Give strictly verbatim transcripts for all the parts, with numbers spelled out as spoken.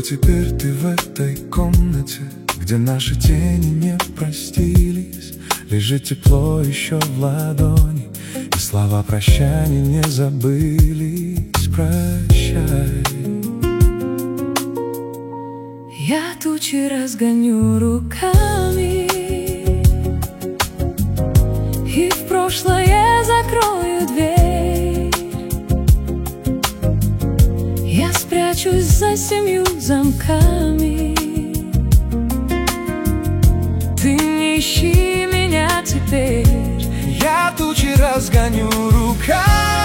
теперь ты в этой комнате, где наши тени не простились. Лежит тепло еще в ладони, и слова прощания не забылись. Прощай. Я тучи разгоню руками, и в прошлое закрою дверь. Я спрячусь за семью замками. Ты не ищи меня теперь. Я тучи разгоню руками,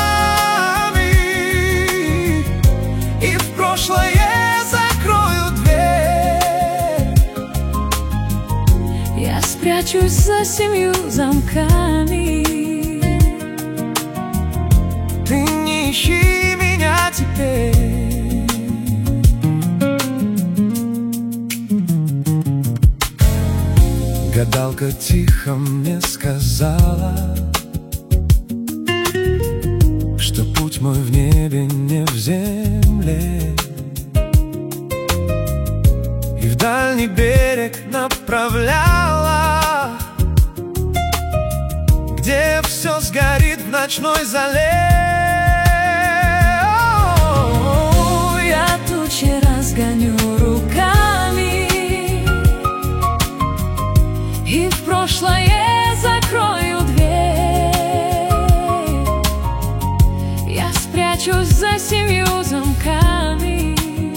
и в прошлое закрою дверь. Я спрячусь за семью замками. Ты не ищи меня теперь. Гадалка тихо мне сказала, что путь мой в небе, не в земле, и в дальний берег направляла, где все сгорит в ночной зале. О, я тучи разгоню руками, и в прошлое закрою дверь. Я спрячусь за семью замками.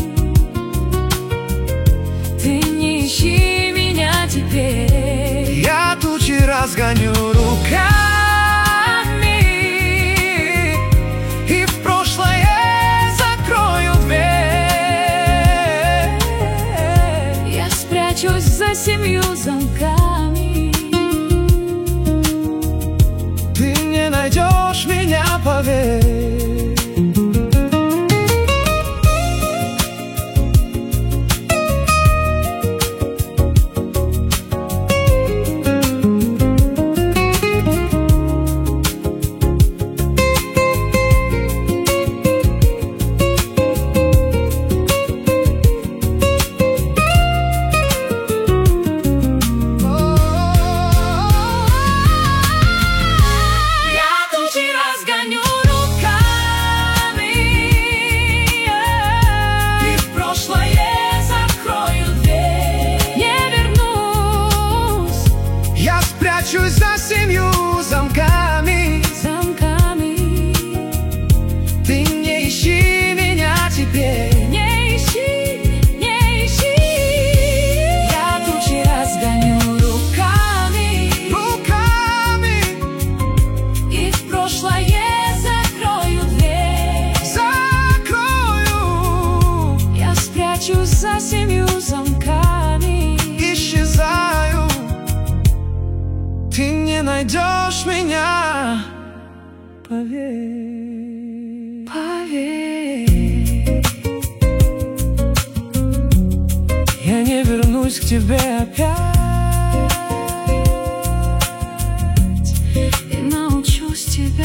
Ты не ищи меня теперь. Я тучи разгоню руками, и в прошлое закрою дверь. Я спрячусь за семью замками. Ты не найдешь меня, поверь. Спрячусь за семью замками, замками. Ты не ищи меня теперь. Не ищи, не ищи. Я тучи разгоню руками, руками, и в прошлое закрою дверь. Закрою. Я спрячусь за семью замками. Исчезаю. Ты не найдешь меня, поверь, поверь. Я не вернусь к тебе опять, и научусь тебя